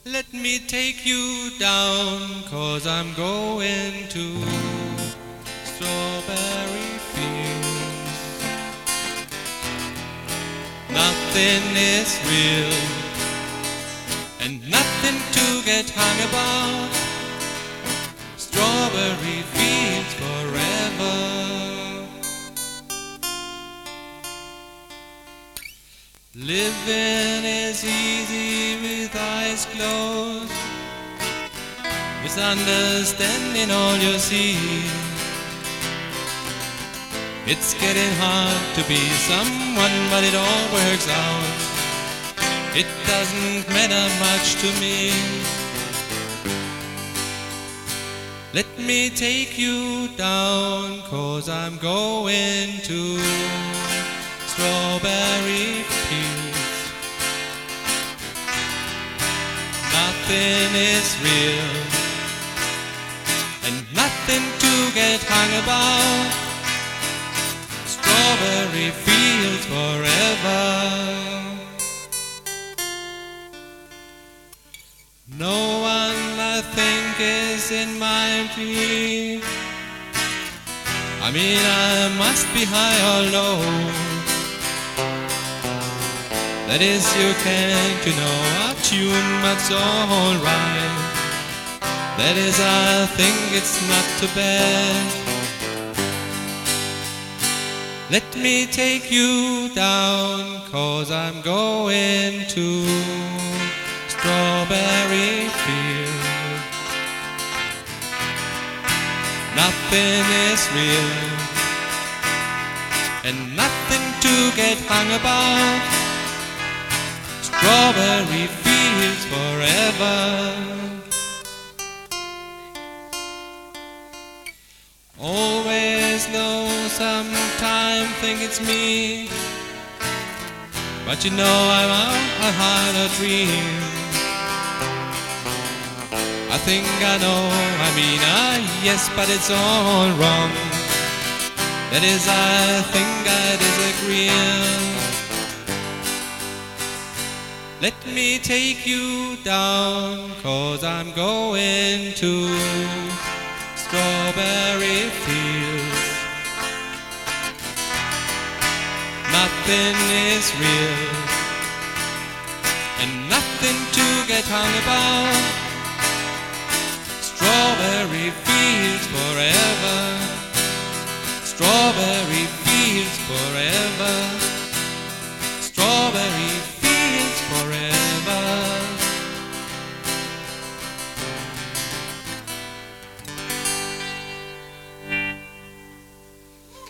Let me take you down, 'cause I'm going to strawberry fields. Nothing is real and nothing to get hung about. Strawberry fields forever. Living is easy with eyes closed, misunderstanding all you see. It's getting hard to be someone, but it all works out. It doesn't matter much to me. Let me take you down, 'cause I'm going to strawberry fields. Nothing is real and nothing to get hung about. Strawberry fields forever. No one, I think, is in my dream. I mean, I must be high or low. That is, you can't, out tune, but it's all right. That is, I think it's not too bad. Let me take you down, 'cause I'm going to strawberry fields. Nothing is real and nothing to get hung about. Strawberry fields forever. Always know, sometime think it's me, but I'm out, I had a dream. I think I know, yes, but it's all wrong. That is, I think I disagree. Let me take you down, 'cause I'm going to strawberry fields. Nothing is real and nothing to get hung about. Strawberry fields forever. Strawberry fields forever.